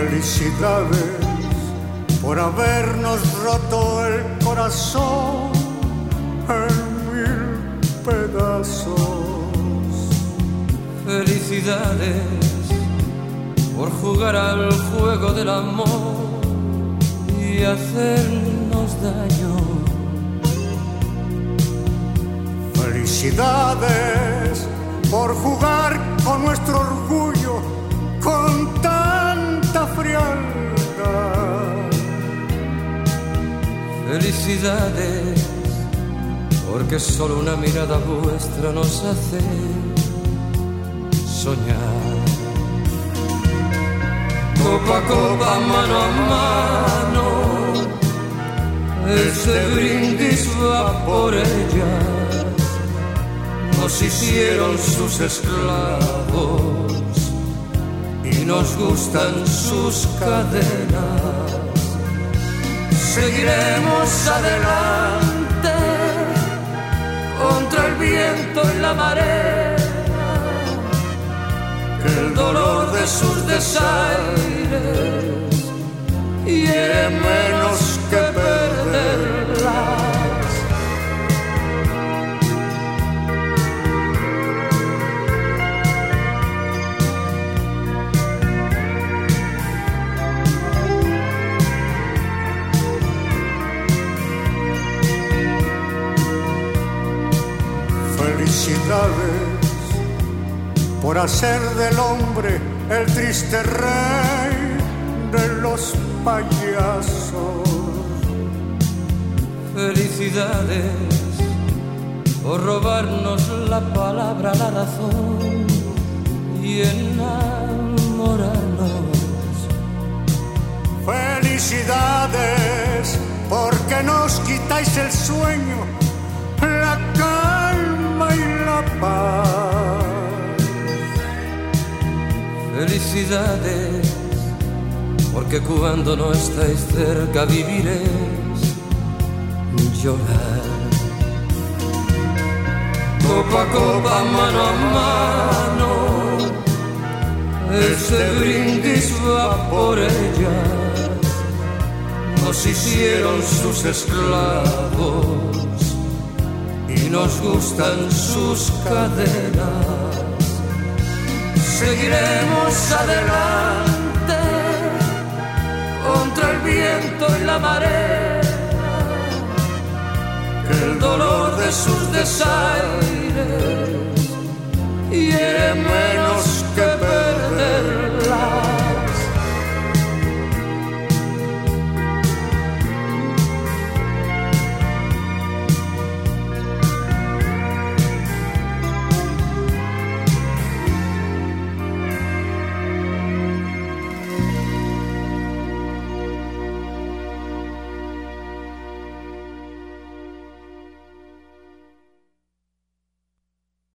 Felicidades por habernos roto el corazón en 1000 pedazos. Felicidades por jugar al juego del amor y hacernos daño. Felicidades por jugar con nuestro orgullo con tanta frialdad. Felicidades porque solo una mirada vuestra nos hace soñar. Copa a copa, mano a mano, este brindis va por ellas. Nos hicieron sus esclavos y nos gustan sus cadenas. Seguiremos adelante contra el viento y la marea, que el dolor de sus desaires hiere menos que perderlas. Felicidades por hacer del hombre el triste rey de los payasos. Felicidades por robarnos la palabra, la razón y enamorarnos. Felicidades porque nos quitáis el sueño, la calma y la paz. Felicidades porque cuando no estáis cerca viviréis llorar. Copa a copa, mano a mano, este brindis va por ellas. Nos hicieron sus esclavos y nos gustan sus cadenas. Seguiremos adelante contra el viento y la marea, que el dolor de sus desaires hiere